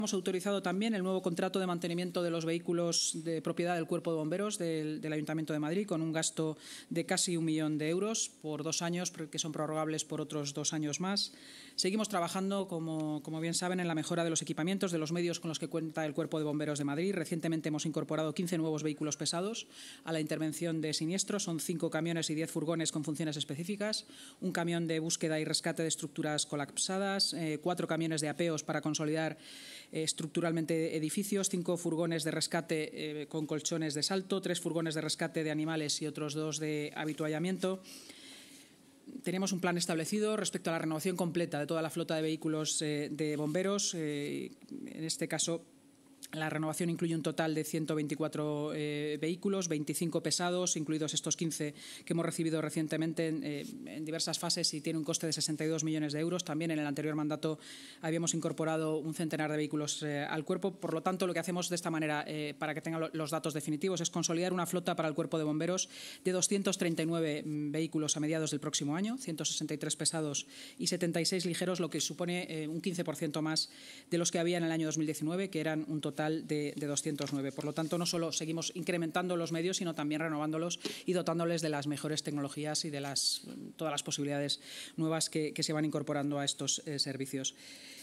Hemos autorizado también el nuevo contrato de mantenimiento de los vehículos de propiedad del Cuerpo de Bomberos del Ayuntamiento de Madrid, con un gasto de casi 1 millón de euros por 2 años, que son prorrogables por otros 2 años más. Seguimos trabajando, como bien saben, en la mejora de los equipamientos, de los medios con los que cuenta el Cuerpo de Bomberos de Madrid. Recientemente hemos incorporado 15 nuevos vehículos pesados a la intervención de siniestros. Son 5 camiones y 10 furgones con funciones específicas, un camión de búsqueda y rescate de estructuras colapsadas, 4 camiones de apeos para consolidar estructuralmente edificios, 5 furgones de rescate con colchones de salto, 3 furgones de rescate de animales y otros 2 de avituallamiento. Tenemos un plan establecido respecto a la renovación completa de toda la flota de vehículos de bomberos. En este caso, la renovación incluye un total de 124 vehículos, 25 pesados, incluidos estos 15 que hemos recibido recientemente en diversas fases, y tiene un coste de 62 millones de euros. También en el anterior mandato habíamos incorporado un centenar de vehículos al cuerpo. Por lo tanto, lo que hacemos de esta manera, para que tengan los datos definitivos, es consolidar una flota para el Cuerpo de Bomberos de 239 vehículos a mediados del próximo año, 163 pesados y 76 ligeros, lo que supone un 15% más de los que había en el año 2019, que eran un total de 209. Por lo tanto, no solo seguimos incrementando los medios, sino también renovándolos y dotándoles de las mejores tecnologías y de todas las posibilidades nuevas que se van incorporando a estos servicios.